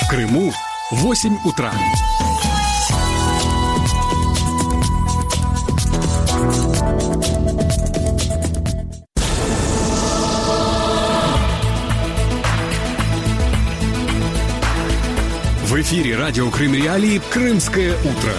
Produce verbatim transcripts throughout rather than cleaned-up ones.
Крыму восемь утра. В эфире радио Крым Реалии «Крымское утро».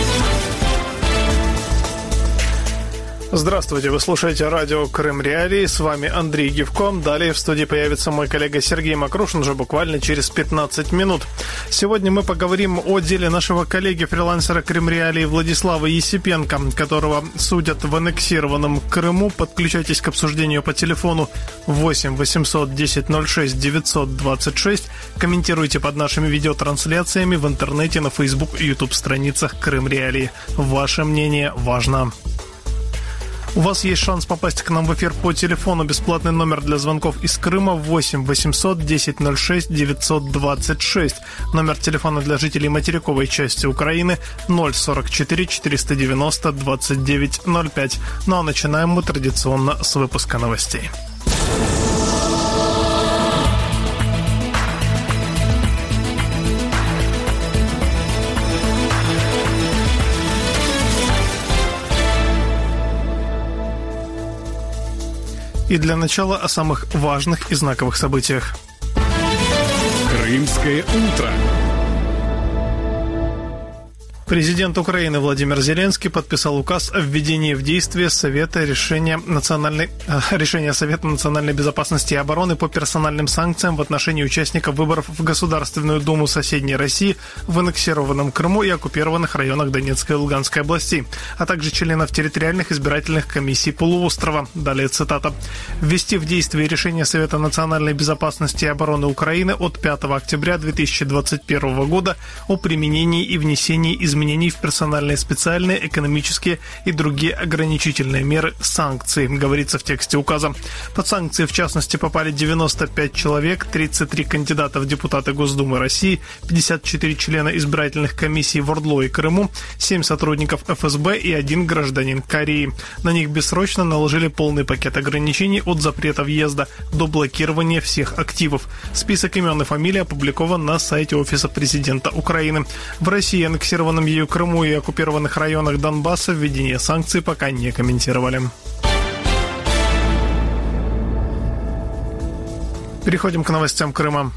Здравствуйте, вы слушаете радио Крым Реалии, с вами Андрей Гивко. Далее в студии появится мой коллега Сергей Макрушин уже буквально через пятнадцать минут. Сегодня мы поговорим о деле нашего коллеги-фрилансера Крым Реалии Владислава Есипенко, которого судят в аннексированном Крыму. Подключайтесь к обсуждению по телефону восемь восемьсот десять ноль шесть девятьсот двадцать шесть. Комментируйте под нашими видеотрансляциями в интернете, на Facebook и YouTube страницах Крым Реалии. Ваше мнение важно. У вас есть шанс попасть к нам в эфир по телефону. Бесплатный номер для звонков из Крыма восемь восемьсот десять ноль шесть девятьсот двадцать шесть. Номер телефона для жителей материковой части Украины ноль сорок четыре четыреста девяносто двадцать девять ноль пять. Ну а начинаем мы традиционно с выпуска новостей. И для начала о самых важных и знаковых событиях. Крымское утро. Президент Украины Владимир Зеленский подписал указ о введении в действие Совета решения, национальной, э, решения Совета национальной безопасности и обороны по персональным санкциям в отношении участников выборов в Государственную Думу соседней России в аннексированном Крыму и оккупированных районах Донецкой и Луганской областей, а также членов территориальных избирательных комиссий полуострова. Далее цитата. «Ввести в действие решение Совета национальной безопасности и обороны Украины от пятого октября две тысячи двадцать первого года о применении и внесении изменений изменений в персональные, специальные, экономические и другие ограничительные меры санкций», говорится в тексте указа. Под санкции, в частности, попали девяносто пять человек, тридцать три кандидата в депутаты Госдумы России, пятьдесят четыре члена избирательных комиссий в Ордло и Крыму, семь сотрудников эф эс бэ и один гражданин Кореи. На них бессрочно наложили полный пакет ограничений от запрета въезда до блокирования всех активов. Список имен и фамилий опубликован на сайте Офиса президента Украины. В России, аннексированном ею Крыму и оккупированных районах Донбасса, введение санкций пока не комментировали. Переходим к новостям Крыма.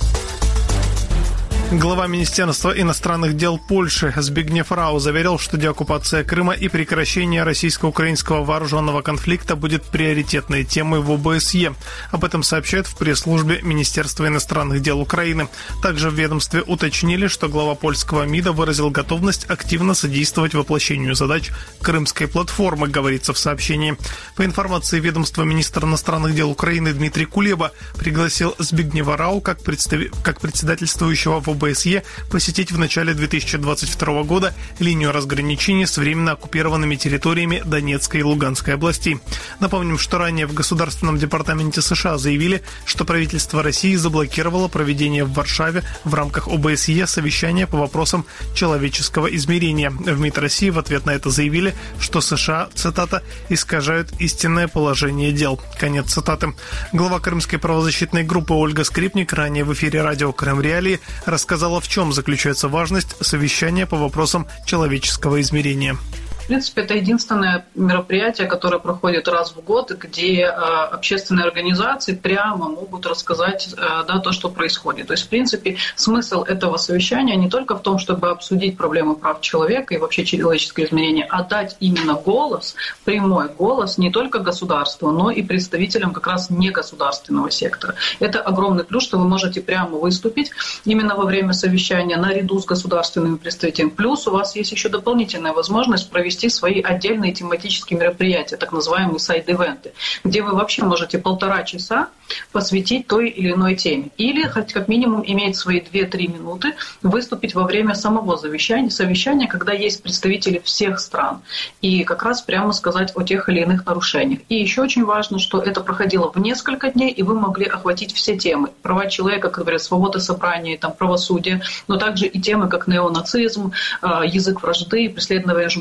Глава Министерства иностранных дел Польши Збигнев Рау заверил, что деоккупация Крыма и прекращение российско-украинского вооруженного конфликта будет приоритетной темой в о бэ эс е. Об этом сообщают в пресс-службе Министерства иностранных дел Украины. Также в ведомстве уточнили, что глава польского МИДа выразил готовность активно содействовать воплощению задач Крымской платформы, говорится в сообщении. По информации ведомства, министр иностранных дел Украины Дмитрий Кулеба пригласил Збигнева Рау как, представ... как председательствующего в о бэ эс е посетить в начале две тысячи двадцать второго года линию разграничения с временно оккупированными территориями Донецкой и Луганской областей. Напомним, что ранее в Государственном департаменте США заявили, что правительство России заблокировало проведение в Варшаве в рамках о бэ эс е совещания по вопросам человеческого измерения. В МИД России в ответ на это заявили, что США, цитата, «искажают истинное положение дел». Конец цитаты. Глава крымской правозащитной группы Ольга Скрипник ранее в эфире радио Крым Реалии рассказала, сказала, в чем заключается важность совещания по вопросам человеческого измерения. В принципе, это единственное мероприятие, которое проходит раз в год, где э, общественные организации прямо могут рассказать э, да, то, что происходит. То есть, в принципе, смысл этого совещания не только в том, чтобы обсудить проблемы прав человека и вообще человеческое измерение, а дать именно голос, прямой голос не только государству, но и представителям как раз негосударственного сектора. Это огромный плюс, что вы можете прямо выступить именно во время совещания наряду с государственными представителями. Плюс у вас есть еще дополнительная возможность провести свои отдельные тематические мероприятия, так называемые сайд-ивенты, где вы вообще можете полтора часа посвятить той или иной теме. Или, хоть как минимум, иметь свои две-три минуты, выступить во время самого совещания, совещания, когда есть представители всех стран, и как раз прямо сказать о тех или иных нарушениях. И еще очень важно, что это проходило в несколько дней, и вы могли охватить все темы. Права человека, как говорят, свобода собрания, там, правосудие, но также и темы, как неонацизм, язык вражды, преследование журналистов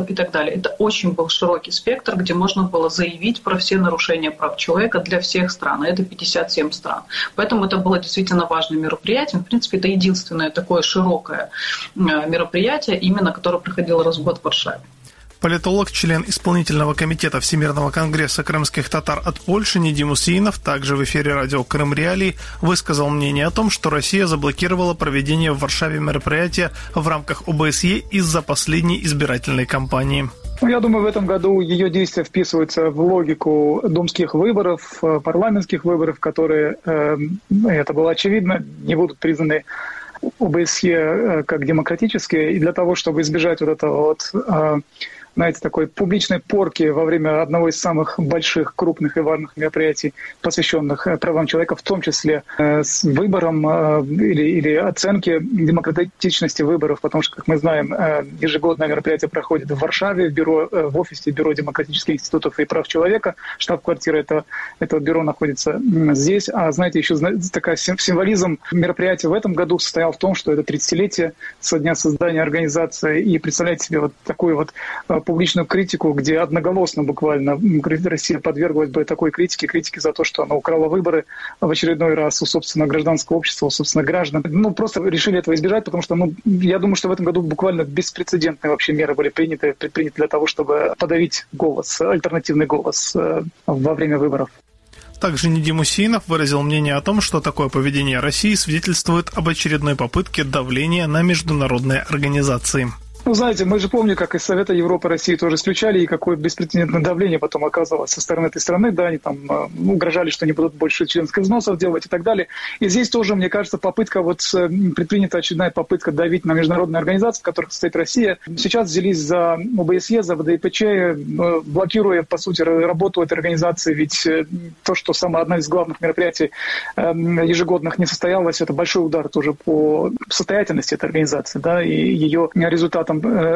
и так далее. Это очень был широкий спектр, где можно было заявить про все нарушения прав человека для всех стран. Это пятьдесят семь стран. Поэтому это было действительно важным мероприятием. В принципе, это единственное такое широкое мероприятие, именно которое проходило раз в год в Варшаве. Политолог, член исполнительного комитета Всемирного конгресса крымских татар от Польши Недим Усеинов также в эфире радио «Крым Реалии» высказал мнение о том, что Россия заблокировала проведение в Варшаве мероприятия в рамках о бэ эс е из-за последней избирательной кампании. Ну, я думаю, в этом году ее действия вписываются в логику думских выборов, парламентских выборов, которые, э, это было очевидно, не будут признаны о бэ эс е как демократические. И для того, чтобы избежать вот этого вот... Э, знаете, такой публичной порки во время одного из самых больших, крупных и важных мероприятий, посвященных правам человека, в том числе э, с выбором э, или, или оценки демократичности выборов, потому что, как мы знаем, э, ежегодное мероприятие проходит в Варшаве, в, бюро, э, в офисе Бюро демократических институтов и прав человека. Штаб-квартира этого, этого бюро находится здесь. А, знаете, еще такой символизм мероприятия в этом году состоял в том, что это тридцатилетие со дня создания организации. И представляете себе вот такую вот публичную критику, где одноголосно буквально Россия подверглась бы такой критике, критике за то, что она украла выборы в очередной раз у собственного гражданского общества, у собственных граждан. Ну, просто решили этого избежать, потому что, ну, я думаю, что в этом году буквально беспрецедентные вообще меры были приняты, предприняты для того, чтобы подавить голос, альтернативный голос во время выборов. Также Недим Усеинов выразил мнение о том, что такое поведение России свидетельствует об очередной попытке давления на международные организации. Ну, знаете, мы же помним, как из Совета Европы России тоже исключали, и какое беспрецедентное давление потом оказывалось со стороны этой страны, да, они там э, угрожали, что не будут больше членских взносов делать и так далее. И здесь тоже, мне кажется, попытка, вот предпринята очередная попытка давить на международные организации, в которых состоит Россия. Сейчас взялись за о бэ эс е, за вэ дэ и пэ че, э, блокируя, по сути, работу этой организации, ведь э, то, что самое одно из главных мероприятий э, ежегодных не состоялось, это большой удар тоже по состоятельности этой организации, да, и ее результатам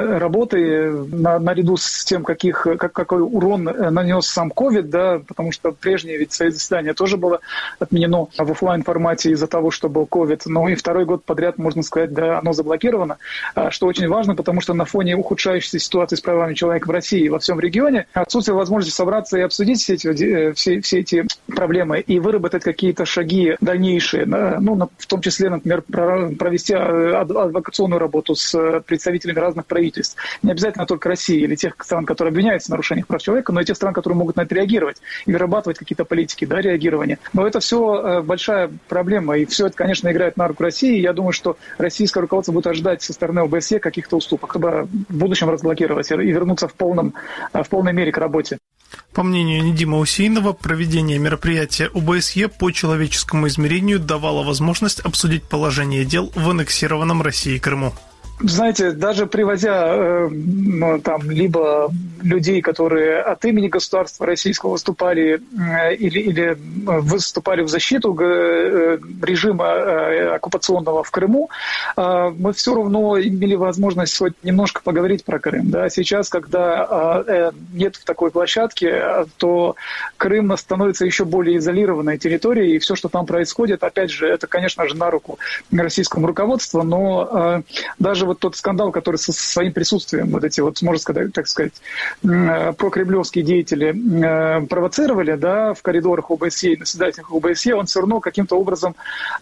работы на, наряду с тем, каких, как, какой урон нанес сам ковид, да, потому что прежнее ведь заседание тоже было отменено в офлайн формате из-за того, что был ковид. Ну и второй год подряд, можно сказать, да, оно заблокировано, что очень важно, потому что на фоне ухудшающейся ситуации с правами человека в России и во всем регионе отсутствие возможности собраться и обсудить все эти, все, все эти проблемы и выработать какие-то шаги дальнейшие, ну, в том числе, например, провести адвокационную работу с представителями разных правительств. Не обязательно только России или тех стран, которые обвиняются в нарушениях прав человека, но и тех стран, которые могут на это реагировать и вырабатывать какие-то политики, да, реагирования. Но это все большая проблема, и все это, конечно, играет на руку России. Я думаю, что российское руководство будет ожидать со стороны о бэ эс е каких-то уступок, чтобы в будущем разблокировать и вернуться в, полном, в полной мере к работе. По мнению Недима Усеинова, проведение мероприятия о бэ эс е по человеческому измерению давало возможность обсудить положение дел в аннексированном Россией Крыму. Знаете, даже привозя э, ну, там, либо людей, которые от имени государства российского выступали э, или, или выступали в защиту э, режима э, оккупационного в Крыму, э, мы все равно имели возможность хоть немножко поговорить про Крым. Да? Сейчас, когда э, нет такой площадки, то Крым становится еще более изолированной территорией, и все, что там происходит, опять же, это, конечно же, на руку российскому руководству, но э, даже вот тот скандал, который со своим присутствием вот эти вот, можно сказать, так сказать, прокремлевские деятели провоцировали, да, в коридорах о бэ эс е, на заседаниях о бэ эс е, он все равно каким-то образом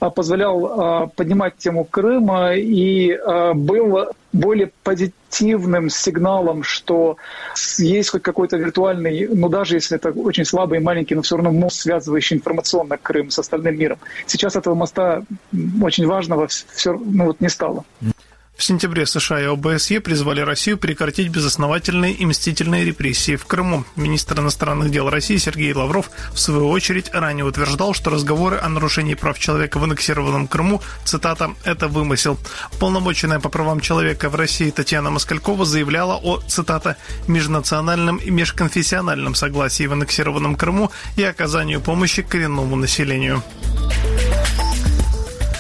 позволял поднимать тему Крыма и был более позитивным сигналом, что есть хоть какой-то виртуальный, ну даже если это очень слабый и маленький, но все равно мост, связывающий информационно Крым с остальным миром. Сейчас этого моста очень важного все, ну, вот не стало. В сентябре США и о бэ эс е призвали Россию прекратить безосновательные и мстительные репрессии в Крыму. Министр иностранных дел России Сергей Лавров, в свою очередь, ранее утверждал, что разговоры о нарушении прав человека в аннексированном Крыму, цитата, «это вымысел». Уполномоченная по правам человека в России Татьяна Москалькова заявляла о, цитата, «межнациональном и межконфессиональном согласии в аннексированном Крыму и оказанию помощи коренному населению».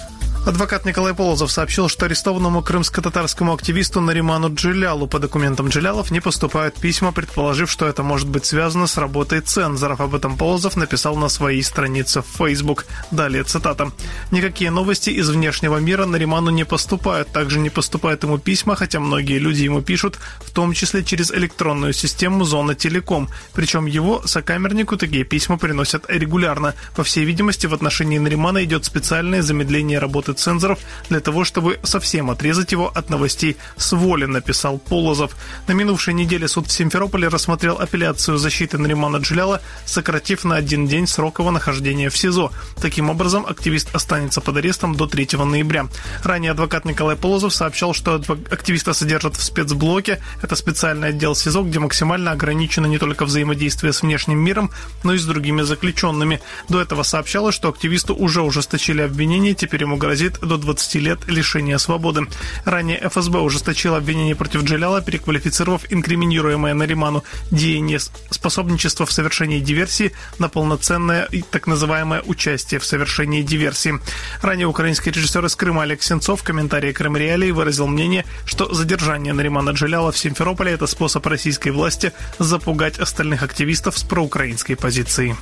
Адвокат Николай Полозов сообщил, что арестованному крымско-татарскому активисту Нариману Джилялу по документам Джилялов не поступают письма, предположив, что это может быть связано с работой цензоров. Об этом Полозов написал на своей странице в Facebook. Далее цитата. «Никакие новости из внешнего мира Нариману не поступают. Также не поступают ему письма, хотя многие люди ему пишут, в том числе через электронную систему Зона Телеком. Причем его сокамернику такие письма приносят регулярно. По всей видимости, в отношении Наримана идет специальное замедление работы цензоров для того, чтобы совсем отрезать его от новостей с воли», написал Полозов. На минувшей неделе суд в Симферополе рассмотрел апелляцию защиты Наримана Джиляла, сократив на один день срок его нахождения в СИЗО. Таким образом, активист останется под арестом до третьего ноября. Ранее адвокат Николай Полозов сообщал, что активиста содержат в спецблоке. Это специальный отдел СИЗО, где максимально ограничено не только взаимодействие с внешним миром, но и с другими заключенными. До этого сообщалось, что активисту уже ужесточили обвинение, теперь ему грозит до двадцати лет лишения свободы. Ранее эф эс бэ ужесточило обвинение против Джиляла, переквалифицировав инкриминируемое Нариману деяние способничества в совершении диверсии на полноценное и так называемое участие в совершении диверсии. Ранее украинский режиссер из Крыма Олег Сенцов в комментарии Крым Реалии выразил мнение, что задержание Наримана Джиляла в Симферополе – это способ российской власти запугать остальных активистов с проукраинской позицией.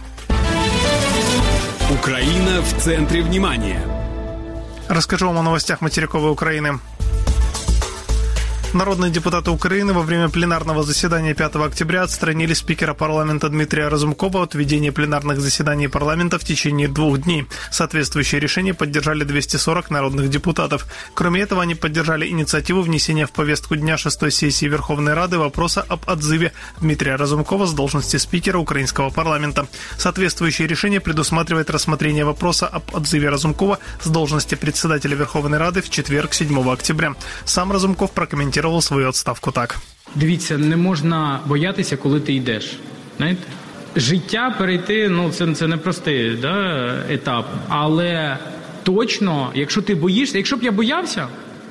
Украина в центре внимания. Расскажу вам о новостях материковой Украины. Народные депутаты Украины во время пленарного заседания пятого октября отстранили спикера парламента Дмитрия Разумкова от ведения пленарных заседаний парламента в течение двух дней. Соответствующее решение поддержали двести сорок народных депутатов. Кроме этого, они поддержали инициативу внесения в повестку дня шестой сессии Верховной Рады вопроса об отзыве Дмитрия Разумкова с должности спикера украинского парламента. Соответствующее решение предусматривает рассмотрение вопроса об отзыве Разумкова с должности председателя Верховной Рады в четверг, седьмого октября. Сам Разумков прокомментировал свою відставку так. Дивіться, не можна боятися, коли ти йдеш. Знаєте? Життя перейти, ну, це, це непростий, да, етап. Але точно, якщо ти боїшся, якщо б я боявся,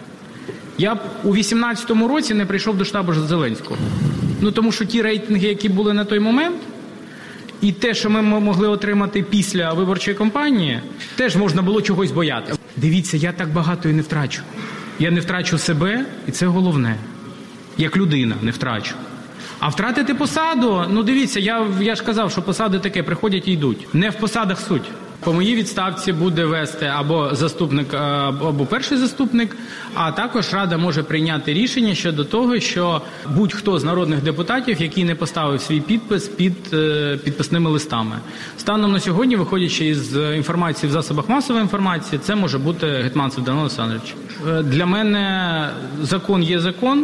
я б у вісімнадцятому році не прийшов до штабу Зеленського. Ну, тому що ті рейтинги, які були на той момент, і те, що ми могли отримати після виборчої кампанії, теж можна було чогось боятися. Дивіться, я так багато і не втрачу. Я не втрачу себе, і це головне. Як людина не втрачу. А втратити посаду, ну дивіться, я, я ж казав, що посади таке, приходять і йдуть. Не в посадах суть. По моїй відставці буде вести або заступник, або перший заступник, а також Рада може прийняти рішення щодо того, що будь-хто з народних депутатів, який не поставив свій підпис під підписними листами. Станом на сьогодні, виходячи із інформації в засобах масової інформації, це може бути Гетманцев Данило Олександрович. Для мене закон є закон,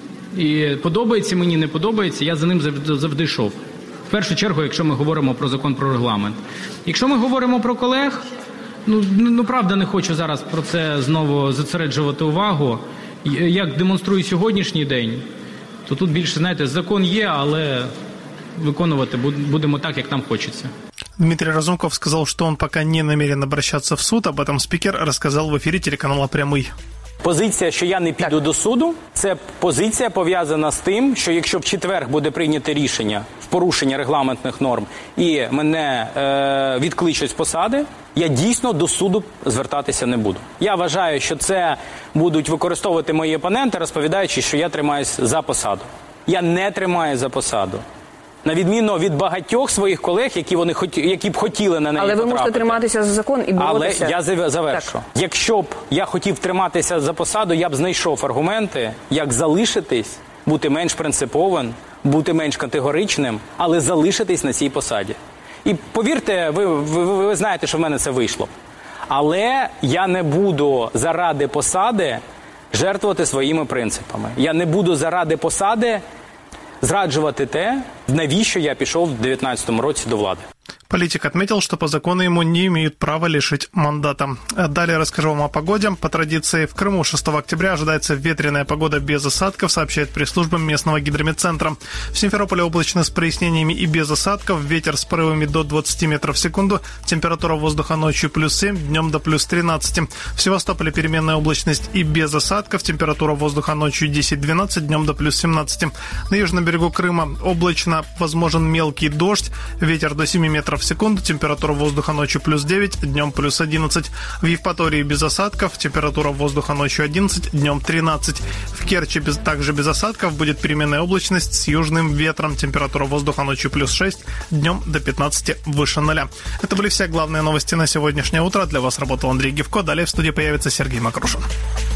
і подобається мені, не подобається, я за ним завжди, завжди йшов. В першу чергу, якщо ми говоримо про закон про регламент. Якщо ми говоримо про колег, ну, ну правда не хочу зараз про це знову зосереджувати увагу. Як демонструє сьогоднішній день, то тут більше, знаєте, закон є, але виконувати будемо так, як нам хочеться. Дмитрий Разумков сказал, что он пока не намерен обращаться в суд. Об этом спикер рассказал в эфире телеканала «Прямий». Позиція, що я не піду до суду, це позиція пов'язана з тим, що якщо в четвер буде прийнято рішення в порушення регламентних норм і мене е, відкличуть з посади, я дійсно до суду звертатися не буду. Я вважаю, що це будуть використовувати мої опоненти, розповідаючи, що я тримаюсь за посаду. Я не тримаю за посаду. На відміну від багатьох своїх колег, які вони хоті, які б хотіли на неї Але ви потрапити. можете триматися за закон і боротися. Але я завершу. Так. Якщо б я хотів триматися за посаду, я б знайшов аргументи, як залишитись, бути менш принциповим, бути менш категоричним, але залишитись на цій посаді. І повірте, ви, ви, ви, ви знаєте, що в мене це вийшло. Але я не буду заради посади жертвувати своїми принципами. Я не буду заради посади зраджувати те, навіщо я пішов в дев'ятнадцятому році до влади. Политик отметил, что по закону ему не имеют права лишить мандата. Далее расскажу вам о погоде. По традиции в Крыму шестого октября ожидается ветреная погода без осадков, сообщает пресс-служба местного гидрометцентра. В Симферополе облачно с прояснениями и без осадков. Ветер с порывами до двадцати метров в секунду. Температура воздуха ночью плюс семь, днем до плюс тринадцать. В Севастополе переменная облачность и без осадков. Температура воздуха ночью десять-двенадцать, днем до плюс семнадцать. На южном берегу Крыма облачно. облачно, возможен мелкий дождь, ветер до семи метров в секунду, температура воздуха ночью плюс девять, днем плюс одиннадцать. В Евпатории без осадков, температура воздуха ночью одиннадцать, днем тринадцать. В Керчи без, также без осадков, будет переменная облачность с южным ветром, температура воздуха ночью плюс шесть, днем до пятнадцати выше ноля. Это были все главные новости на сегодняшнее утро. Для вас работал Андрей Гевко. Далее в студии появится Сергей Макрушин.